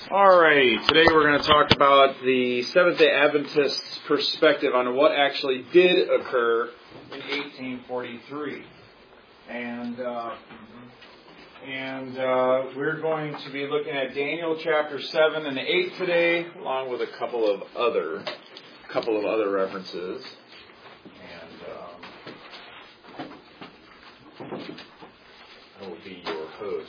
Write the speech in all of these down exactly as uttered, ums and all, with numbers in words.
Alrighty, today we're going to talk about the Seventh-day Adventists' perspective on what actually did occur in eighteen forty-three. And uh, and uh, we're going to be looking at Daniel chapter seven and eight today, along with a couple of other couple of other references. And um, I will be your host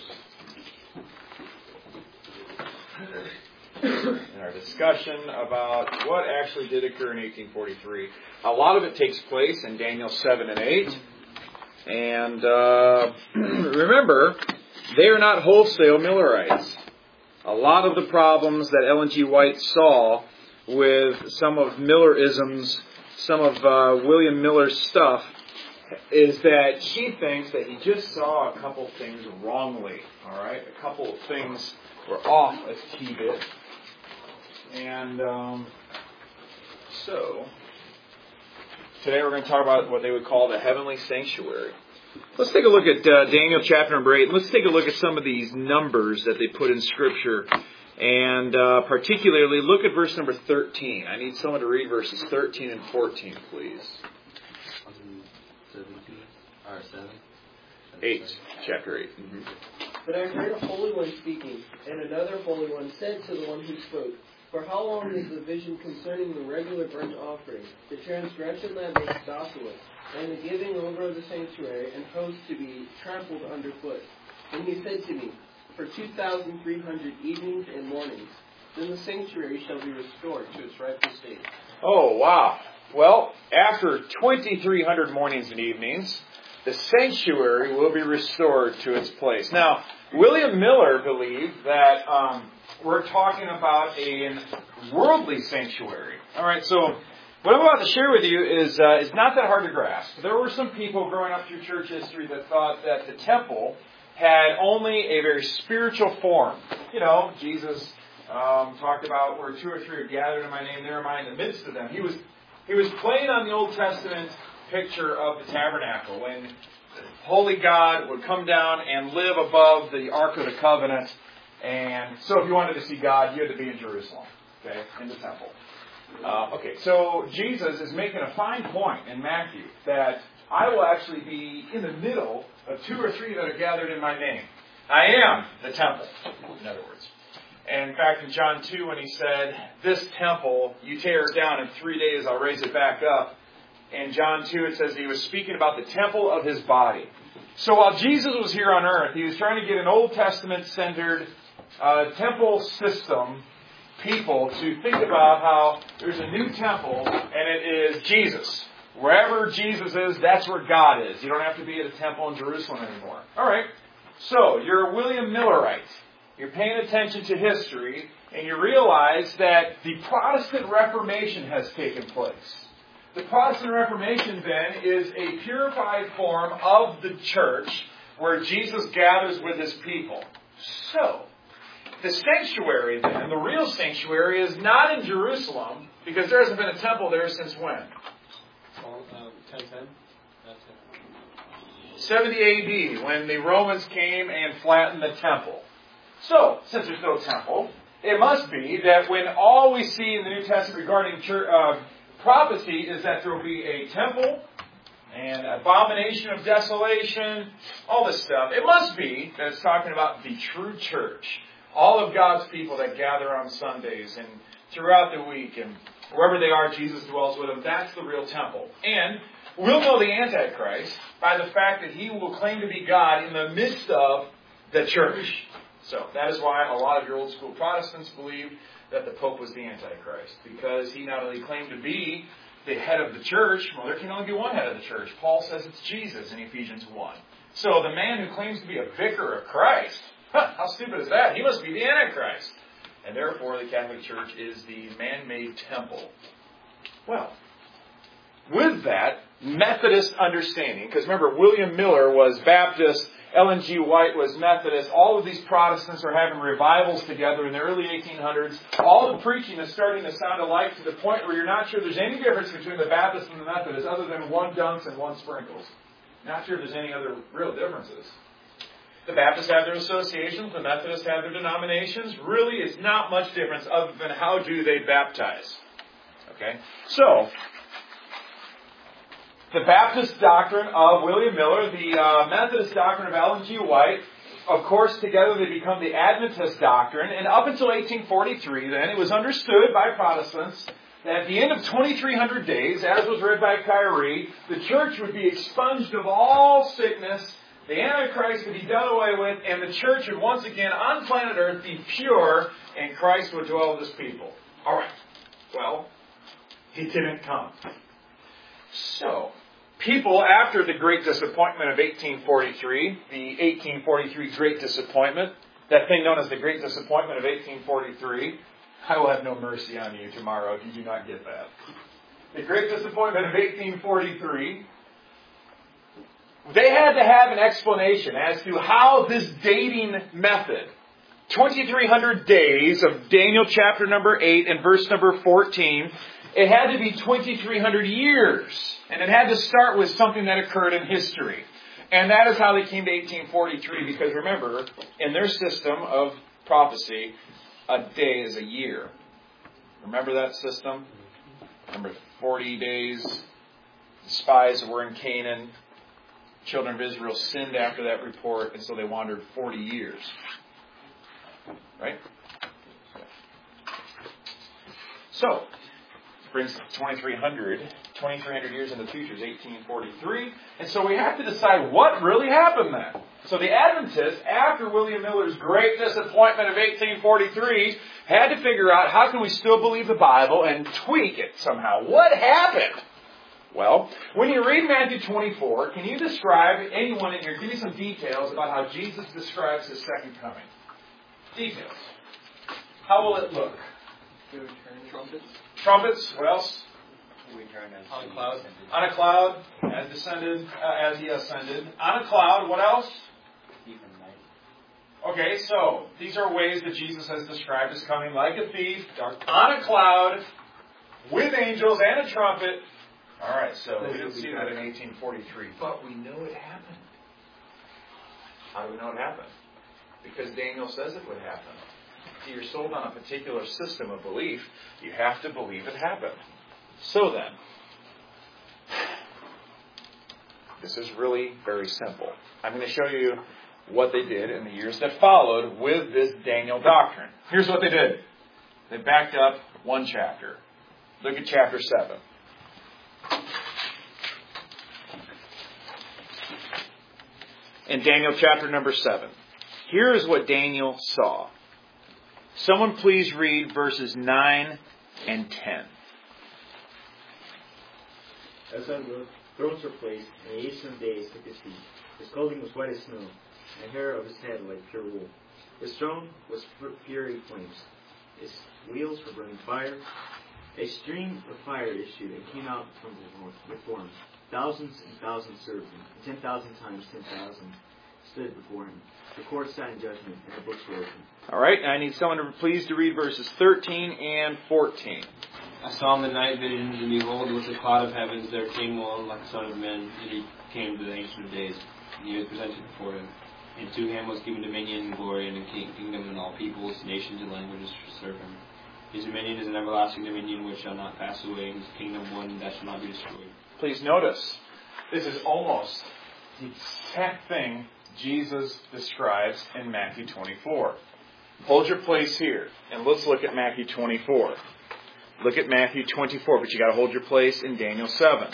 in our discussion about what actually did occur in eighteen forty-three. A lot of it takes place in Daniel seven and eight. And uh, remember, they are not wholesale Millerites. A lot of the problems that Ellen G. White saw with some of Millerisms, some of uh, William Miller's stuff, is that she thinks that he just saw a couple things wrongly. All right, a couple of things were off a key bit. And um, so, today we're going to talk about what they would call the heavenly sanctuary. Let's take a look at uh, Daniel chapter number eight. Let's take a look at some of these numbers that they put in Scripture. And uh, particularly, look at verse number thirteen. I need someone to read verses thirteen and fourteen, please. seventeen, or seven? eight, chapter eight. Mm-hmm. But I heard a holy one speaking, and another holy one said to the one who spoke, For how long is the vision concerning the regular burnt offering, the transgression that makes desolate, and the giving over of the sanctuary, and hosts to be trampled underfoot? And he said to me, For two thousand three hundred evenings and mornings, then the sanctuary shall be restored to its rightful state. Oh, wow. Well, after twenty-three hundred mornings and evenings, the sanctuary will be restored to its place. Now, William Miller believed that um, we're talking about a worldly sanctuary. All right, so what I'm about to share with you is uh, is not that hard to grasp. There were some people growing up through church history that thought that the temple had only a very spiritual form. You know, Jesus um, talked about where two or three are gathered in my name, there am I in the midst of them. He was he was playing on the Old Testament picture of the tabernacle when holy God would come down and live above the Ark of the Covenant. And so if you wanted to see God, you had to be in Jerusalem, okay, in the temple. Uh, okay, so Jesus is making a fine point in Matthew that I will actually be in the middle of two or three that are gathered in my name. I am the temple, in other words. And in fact, in John two, when he said, this temple, you tear it down in three days, I'll raise it back up. In John two, it says he was speaking about the temple of his body. So while Jesus was here on earth, he was trying to get an Old Testament-centered uh, temple system people to think about how there's a new temple, and it is Jesus. Wherever Jesus is, that's where God is. You don't have to be at a temple in Jerusalem anymore. All right. So you're a William Millerite. You're paying attention to history, and you realize that the Protestant Reformation has taken place. The Protestant Reformation, then, is a purified form of the church where Jesus gathers with his people. So, the sanctuary, then, the real sanctuary, is not in Jerusalem because there hasn't been a temple there since when? ten ten? seventy A D, when the Romans came and flattened the temple. So, since there's no temple, it must be that when all we see in the New Testament regarding church, uh, prophecy is that there will be a temple and abomination of desolation, all this stuff. It must be that it's talking about the true church. All of God's people that gather on Sundays and throughout the week and wherever they are, Jesus dwells with them. That's the real temple. And we'll know the Antichrist by the fact that he will claim to be God in the midst of the church. So that is why a lot of your old school Protestants believe that the Pope was the Antichrist, because he not only claimed to be the head of the church, well, there can only be one head of the church. Paul says it's Jesus in Ephesians one. So the man who claims to be a vicar of Christ, huh, how stupid is that? He must be the Antichrist. And therefore, the Catholic Church is the man-made temple. Well, with that Methodist understanding, because remember, William Miller was Baptist, Ellen G. White was Methodist. All of these Protestants are having revivals together in the early eighteen hundreds. All the preaching is starting to sound alike to the point where you're not sure there's any difference between the Baptist and the Methodist other than one dunks and one sprinkles. Not sure if there's any other real differences. The Baptists have their associations, the Methodists have their denominations. Really, it's not much difference other than how do they baptize. Okay? So, the Baptist doctrine of William Miller, the uh, Methodist doctrine of Ellen G. White, of course, together they become the Adventist doctrine. And up until eighteen forty-three, then, it was understood by Protestants that at the end of twenty-three hundred days, as was read by Kyrie, the church would be expunged of all sickness, the Antichrist would be done away with, and the church would once again, on planet Earth, be pure, and Christ would dwell with his people. All right. Well, he didn't come. So, people, after the Great Disappointment of eighteen forty-three, the eighteen forty-three Great Disappointment, that thing known as the Great Disappointment of eighteen forty-three, I will have no mercy on you tomorrow if you do not get that. The Great Disappointment of eighteen forty-three, they had to have an explanation as to how this dating method, twenty-three hundred days of Daniel chapter number eight and verse number fourteen, it had to be twenty-three hundred years. And it had to start with something that occurred in history. And that is how they came to eighteen forty-three, because remember, in their system of prophecy, a day is a year. Remember that system? Remember forty days, the spies were in Canaan, children of Israel sinned after that report, and so they wandered forty years. Right? So, brings twenty-three hundred, twenty-three hundred years in the future is eighteen forty-three. And so we have to decide what really happened then. So the Adventists, after William Miller's Great Disappointment of eighteen forty-three, had to figure out how can we still believe the Bible and tweak it somehow. What happened? Well, when you read Matthew twenty-four, can you describe, anyone in here, give me some details about how Jesus describes his second coming? Details. How will it look? Trumpets. Trumpets. What else? On a cloud. On a cloud, as descended, uh, as he ascended. On a cloud. What else? Okay, so these are ways that Jesus has described as coming like a thief, on a cloud, with angels and a trumpet. All right, so we didn't see that in eighteen forty-three, but we know it happened. How do we know it happened? Because Daniel says it would happen. If you're sold on a particular system of belief, you have to believe it happened. So then, this is really very simple. I'm going to show you what they did in the years that followed with this Daniel doctrine. Here's what they did. They backed up one chapter. Look at chapter seven. In Daniel chapter number seven. Here is what Daniel saw. Someone please read verses nine and ten. As I looked, thrones were placed, and the Ancient of Days took his seat. His clothing was white as snow, and the hair of his head like pure wool. His throne was fiery flames. His wheels were burning fire. A stream of fire issued and came out from before him. Thousands and thousands served him, and ten thousand times ten thousand stood before him. The court sat in judgment, and the books were opened. All right, I need someone to please to read verses thirteen and fourteen. I saw in the night visions, and behold, with a cloud of heavens there came one like the Son of Man, and he came to the Ancient of Days, and he was presented before him. And to him was given dominion and glory and a kingdom, and all peoples, nations, and languages shall serve him. His dominion is an everlasting dominion which shall not pass away, and his kingdom one that shall not be destroyed. Please notice, this is almost the exact thing Jesus describes in Matthew twenty-four. Hold your place here, and let's look at Matthew twenty-four. Look at Matthew twenty-four, but you got to hold your place in Daniel seven.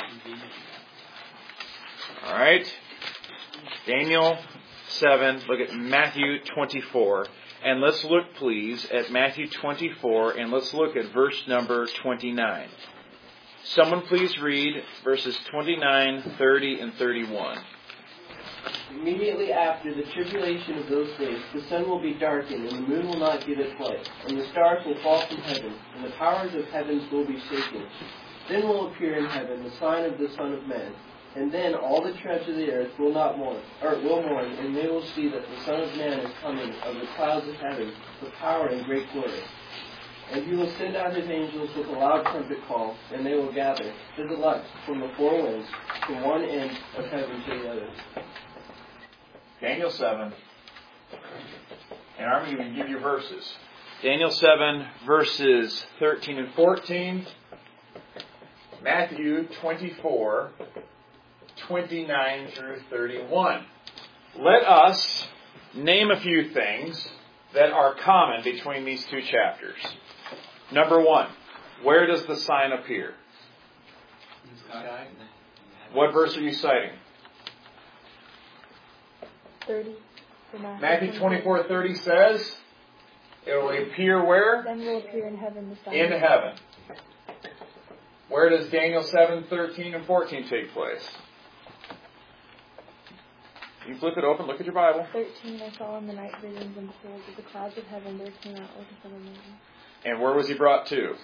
All right, Daniel seven. Look at Matthew twenty-four, and let's look, please, at Matthew twenty-four, and let's look at verse number twenty-nine. Someone please read verses twenty-nine, thirty, and thirty-one. Immediately after the tribulation of those days, the sun will be darkened, and the moon will not give its light, and the stars will fall from heaven, and the powers of heavens will be shaken. Then will appear in heaven the sign of the Son of Man, and then all the tribes of the earth will not mourn, or will mourn, and they will see that the Son of Man is coming of the clouds of heaven, with power and great glory. And he will send out his angels with a loud trumpet call, and they will gather his elect from the four winds, from one end of heaven to the other. Daniel seven, And I'm going to give you verses. Daniel seven, verses thirteen and fourteen. Matthew twenty-four, twenty-nine through thirty-one. Let us name a few things that are common between these two chapters. Number one, where does the sign appear? What verse are you citing? thirty. Matthew twenty-four thirty says, it will appear where? Then will appear in heaven the sign. In heaven. Where does Daniel seven, thirteen, and fourteen take place? You flip it open, look at your Bible. thirteen, I saw in the night visions, and behold, with the clouds of heaven there came out like a son of man. And where was he brought to?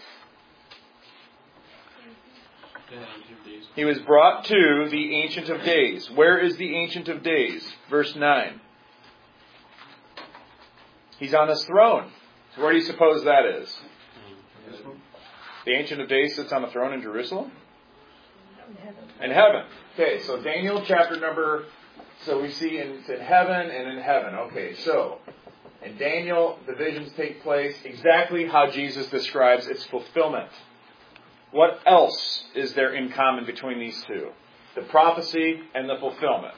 He was brought to the Ancient of Days. Where is the Ancient of Days? Verse nine. He's on his throne. So where do you suppose that is? The Ancient of Days sits on the throne in Jerusalem? In heaven. In heaven. Okay, so Daniel chapter number, so we see in, it's in heaven and in heaven. Okay, so in Daniel, the visions take place exactly how Jesus describes its fulfillment. What else is there in common between these two? The prophecy and the fulfillment.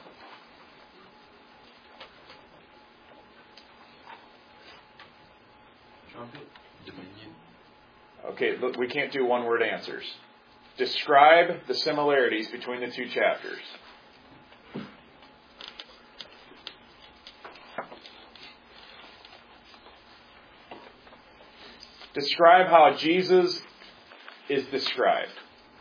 Trumpet. Dominion. Okay, look, we can't do one-word answers. Describe the similarities between the two chapters. Describe how Jesus is described.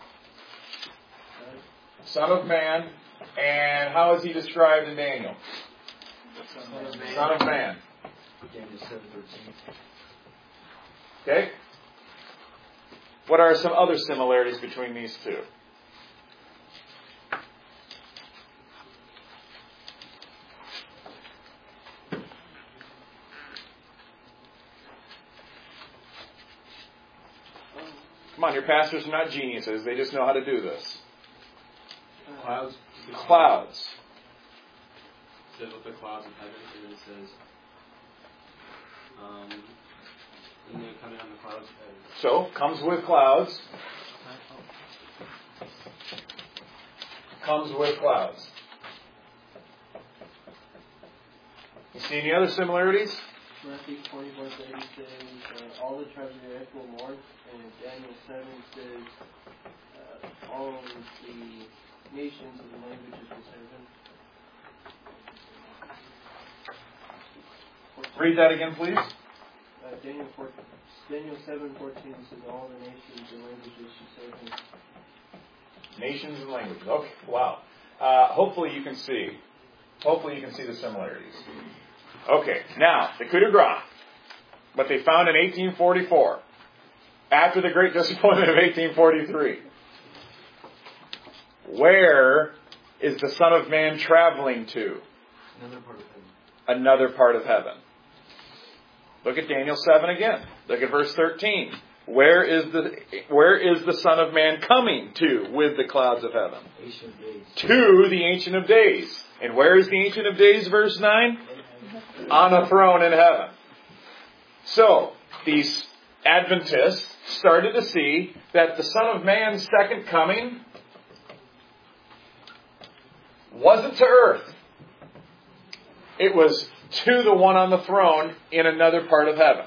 Son of Man. And how is he described in Daniel? Son of man. Son of Man. Daniel seven thirteen. Okay? What are some other similarities between these two? Come on, your pastors are not geniuses. They just know how to do this. Clouds. Clouds. It says with the clouds of heaven, and it says, um, and they're coming on the clouds of heaven. So, comes with clouds. Comes with clouds. You see any other similarities? Matthew twenty-four thirty says, uh, all the tribes of the earth will mourn, and Daniel seven says, uh, all of the nations and the languages will serve him. Read that again, please. Uh, Daniel, four, Daniel seven fourteen says, all the nations and languages shall serve him. Nations and languages. Okay, wow. Uh, hopefully you can see. Hopefully you can see the similarities. Okay, now, the coup de grace. What they found in eighteen forty-four. After the Great Disappointment of eighteen forty-three. Where is the Son of Man traveling to? Another part of heaven. Another part of heaven. Look at Daniel seven again. Look at verse thirteen. Where is the where is the Son of Man coming to with the clouds of heaven? Ancient days. To the Ancient of Days. And where is the Ancient of Days, verse nine? On a throne in heaven. So, these Adventists started to see that the Son of Man's second coming wasn't to earth. It was to the one on the throne in another part of heaven.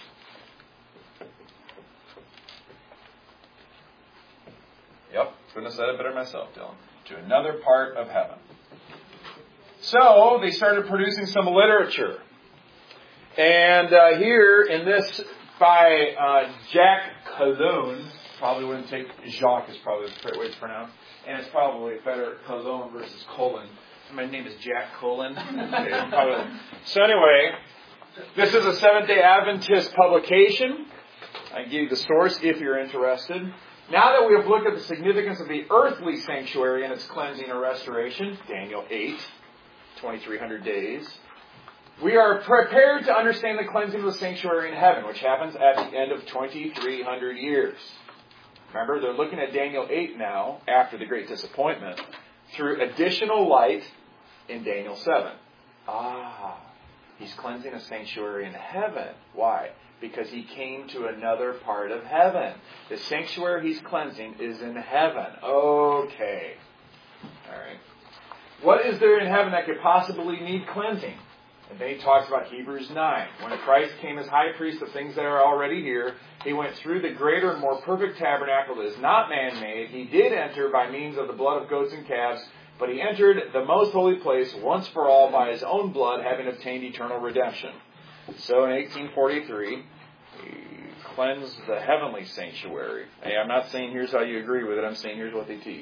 Yep, couldn't have said it better myself, Dylan. To another part of heaven. So, they started producing some literature. And uh, here, in this, by uh, Jack Cologne, probably wouldn't take, Jacques is probably the correct way to pronounce, and it's probably better Cologne versus Colon. My name is Jack Colon. Okay, probably. So anyway, this is a Seventh-day Adventist publication. I can give you the source if you're interested. Now that we have looked at the significance of the earthly sanctuary and its cleansing or restoration, Daniel eight, twenty-three hundred days, we are prepared to understand the cleansing of the sanctuary in heaven, which happens at the end of twenty-three hundred years. Remember, they're looking at Daniel eight now, after the Great Disappointment, through additional light in Daniel seven. Ah. He's cleansing a sanctuary in heaven. Why? Because he came to another part of heaven. The sanctuary he's cleansing is in heaven. Okay. All right. What is there in heaven that could possibly need cleansing? And then he talks about Hebrews nine. When Christ came as high priest of things that are already here, he went through the greater and more perfect tabernacle that is not man-made. He did enter by means of the blood of goats and calves, but he entered the most holy place once for all by his own blood, having obtained eternal redemption. So in eighteen forty-three, he cleansed the heavenly sanctuary. Hey, I'm not saying here's how you agree with it. I'm saying here's what they teach.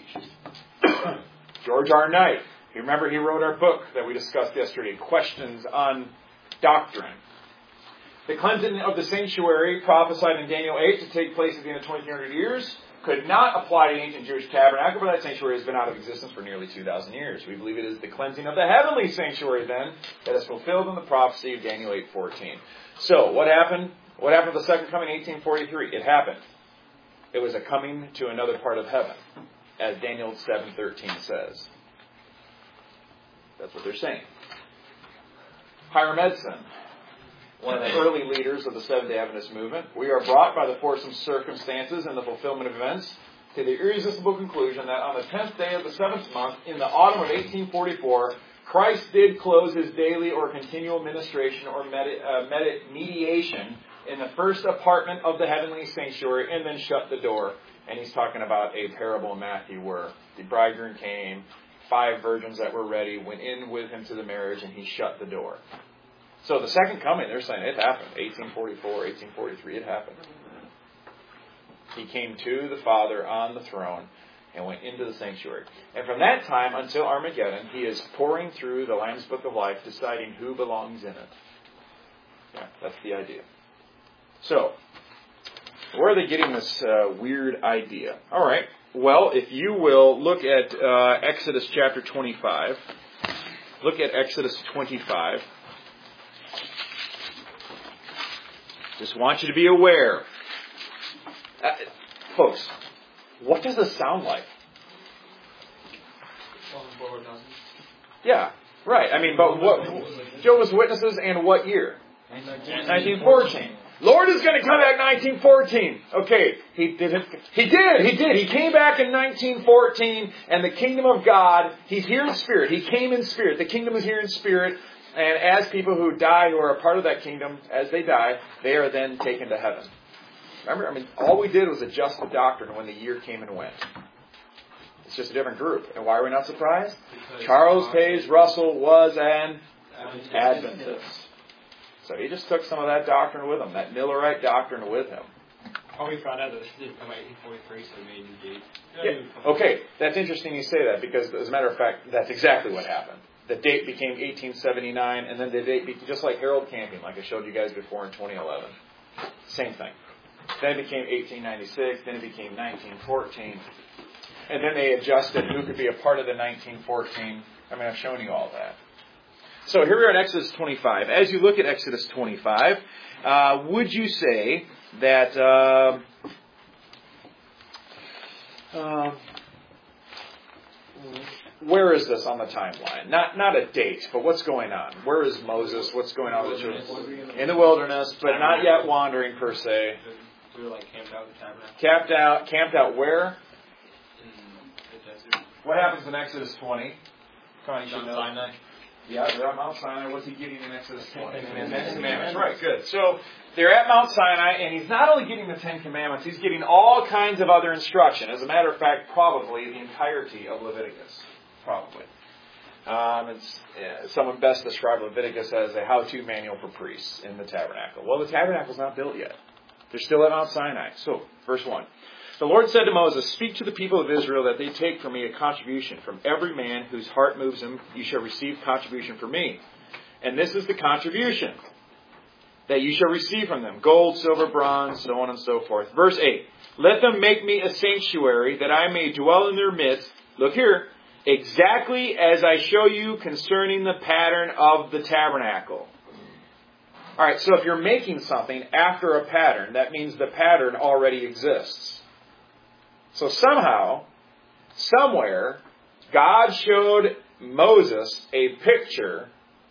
George R. Knight. You remember he wrote our book that we discussed yesterday, Questions on Doctrine. The cleansing of the sanctuary prophesied in Daniel eight to take place at the end of twenty-three hundred years could not apply to the ancient Jewish tabernacle, but that sanctuary has been out of existence for nearly two thousand years. We believe it is the cleansing of the heavenly sanctuary then that is fulfilled in the prophecy of Daniel eight fourteen. So, what happened? What happened with the second coming in eighteen forty-three? It happened. It was a coming to another part of heaven, as Daniel seven thirteen says. That's what they're saying. Hiram Edson, one of the early leaders of the Seventh-day Adventist movement, we are brought by the force of circumstances and the fulfillment of events to the irresistible conclusion that on the tenth day of the seventh month, in the autumn of eighteen forty-four, Christ did close his daily or continual ministration or medi- uh, medi- mediation in the first apartment of the heavenly sanctuary and then shut the door. And he's talking about a parable in Matthew where the bridegroom came, five virgins that were ready went in with him to the marriage, and he shut the door. So the second coming, they're saying it happened. eighteen forty-four, eighteen forty-three, it happened. He came to the Father on the throne and went into the sanctuary. And from that time until Armageddon, he is pouring through the Lamb's Book of Life, deciding who belongs in it. Yeah, that's the idea. So, where are they getting this uh, weird idea? All right. Well, if you will look at uh, Exodus chapter twenty-five. Look at Exodus twenty-five. Just want you to be aware. Uh, folks, what does this sound like? Yeah, right. I mean, but what? Jehovah's Witnesses and what year? nineteen fourteen. Lord is going to come back nineteen fourteen. Okay, he didn't. He did. He did. He came back in nineteen fourteen, and the kingdom of God, he's here in spirit. He came in spirit. The kingdom is here in spirit. And as people who die, who are a part of that kingdom, as they die, they are then taken to heaven. Remember, I mean, all we did was adjust the doctrine when the year came and went. It's just a different group. And why are we not surprised? Because Charles Taze Russell was an Adventist. So he just took some of that doctrine with him, that Millerite doctrine with him. Oh, we found out that this did come out eighteen forty-three, so they made a new date. Yeah. Okay, that's interesting you say that, because as a matter of fact, that's exactly what happened. The date became eighteen seventy-nine, and then the date became just like Harold Camping, like I showed you guys before in twenty eleven. Same thing. Then it became eighteen ninety-six, then it became nineteen fourteen. And then they adjusted who could be a part of the nineteen fourteen. I mean, I've shown you all that. So here we are in Exodus twenty-five. As you look at Exodus twenty-five, uh, would you say that... Uh, uh, where is this on the timeline? Not not a date, but what's going on? Where is Moses? What's going on with the children? In the wilderness, but not yet wandering per se. We were like camped out in the tabernacle. Camped out, camped out where? In the desert. What happens in Exodus twenty? Connie should know. Sinai. Yeah, they're at Mount Sinai. What's he getting in Exodus twenty? Ten Commandments. Right, good. So they're at Mount Sinai, and he's not only getting the Ten Commandments, he's getting all kinds of other instruction. As a matter of fact, probably the entirety of Leviticus. Probably. Um, it's, yeah, someone best described Leviticus as a how-to manual for priests in the tabernacle. Well, the tabernacle's not built yet. They're still at Mount Sinai. So, verse one. The Lord said to Moses, "Speak to the people of Israel that they take from me a contribution. From every man whose heart moves him, you shall receive contribution from me. And this is the contribution that you shall receive from them. Gold, silver, bronze, so on and so forth." Verse eight. "Let them make me a sanctuary that I may dwell in their midst." Look here. "Exactly as I show you concerning the pattern of the tabernacle." All right, so if you're making something after a pattern, that means the pattern already exists. So somehow, somewhere, God showed Moses a picture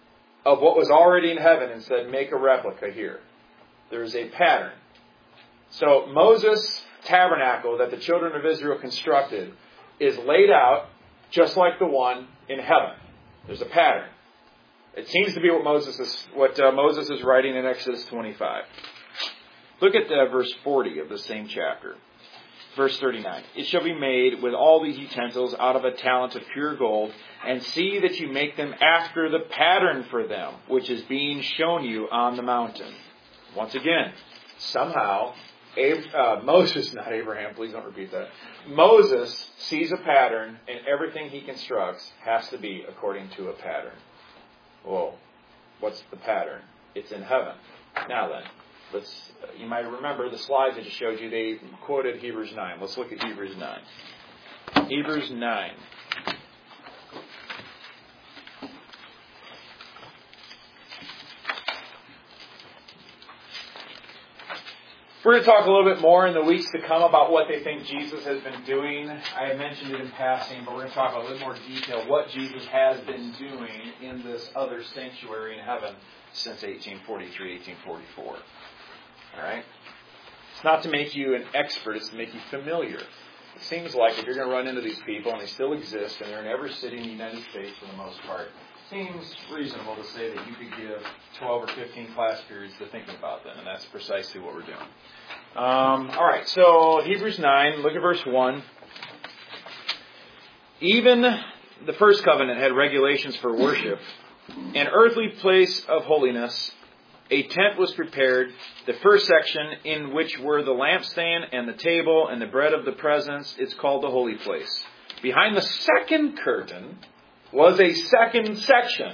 of what was already in heaven and said, make a replica here. There is a pattern. So Moses' tabernacle that the children of Israel constructed is laid out just like the one in heaven. There's a pattern. It seems to be what Moses is, what uh, Moses is writing in Exodus twenty-five. Look at uh, verse forty of the same chapter. Verse thirty-nine. It shall be made with all these utensils out of a talent of pure gold, and see that you make them after the pattern for them, which is being shown you on the mountain. Once again, somehow, Ab- uh, Moses, not Abraham, please don't repeat that. Moses sees a pattern, and everything he constructs has to be according to a pattern. Whoa, what's the pattern? It's in heaven. Now then, let's. Uh, you might remember the slides I just showed you. They quoted Hebrews nine. Let's look at Hebrews nine. Hebrews nine. We're going to talk a little bit more in the weeks to come about what they think Jesus has been doing. I had mentioned it in passing, but we're going to talk a little more detail what Jesus has been doing in this other sanctuary in heaven since eighteen forty-three, eighteen forty-four. All right? It's not to make you an expert, it's to make you familiar. It seems like if you're going to run into these people, and they still exist, and they're in every city in the United States for the most part, seems reasonable to say that you could give twelve or fifteen class periods to thinking about them, and that's precisely what we're doing. Um, all right, so Hebrews nine, look at verse one. Even the first covenant had regulations for worship. An earthly place of holiness, a tent was prepared, the first section in which were the lampstand and the table and the bread of the presence. It's called the holy place. Behind the second curtain was a second section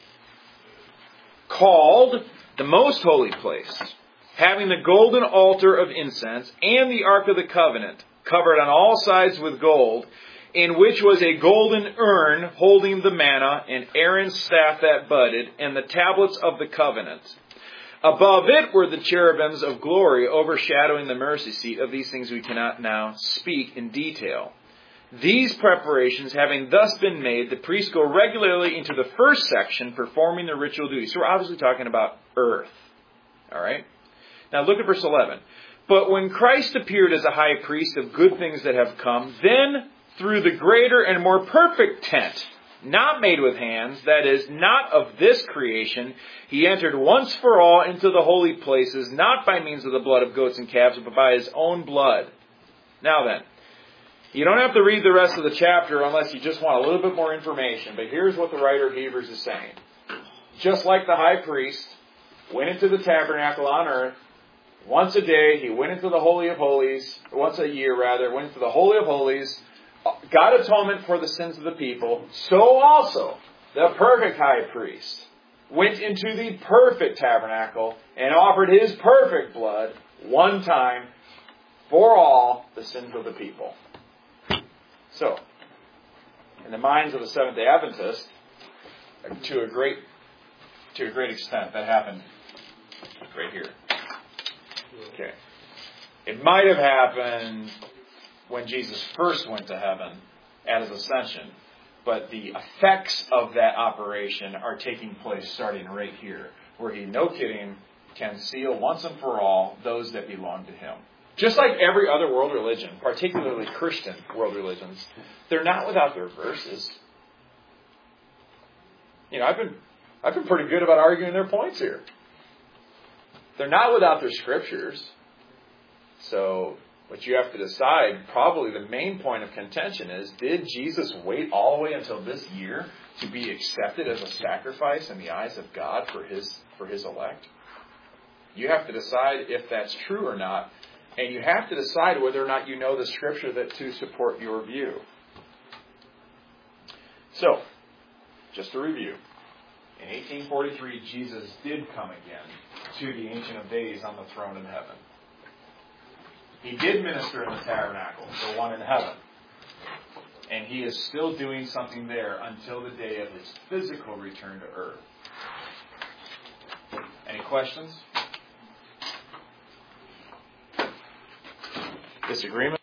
called the most holy place, having the golden altar of incense and the ark of the covenant, covered on all sides with gold, in which was a golden urn holding the manna and Aaron's staff that budded and the tablets of the covenant. Above it were the cherubims of glory overshadowing the mercy seat. Of these things we cannot now speak in detail. These preparations having thus been made, the priests go regularly into the first section performing their ritual duties. So we're obviously talking about earth. All right? Now look at verse eleven. But when Christ appeared as a high priest of good things that have come, then through the greater and more perfect tent, not made with hands, that is, not of this creation, he entered once for all into the holy places, not by means of the blood of goats and calves, but by his own blood. Now then, you don't have to read the rest of the chapter unless you just want a little bit more information, but here's what the writer of Hebrews is saying. Just like the high priest went into the tabernacle on earth, once a day he went into the Holy of Holies, once a year rather, went into the Holy of Holies, got atonement for the sins of the people, so also the perfect high priest went into the perfect tabernacle and offered his perfect blood one time for all the sins of the people. So, in the minds of the Seventh-day Adventists, to a great, to a great extent, that happened right here. Okay. It might have happened when Jesus first went to heaven at his ascension, but the effects of that operation are taking place starting right here, where he, no kidding, can seal once and for all those that belong to him. Just like every other world religion, particularly Christian world religions, they're not without their verses. You know, I've been I've been pretty good about arguing their points here. They're not without their scriptures. So what you have to decide, probably the main point of contention is, did Jesus wait all the way until this year to be accepted as a sacrifice in the eyes of God for his for his elect? You have to decide if that's true or not. And you have to decide whether or not you know the scripture that to support your view. So, just to review. In eighteen forty-three, Jesus did come again to the Ancient of Days on the throne in heaven. He did minister in the tabernacle, the one in heaven. And he is still doing something there until the day of his physical return to earth. Any questions? Disagreement?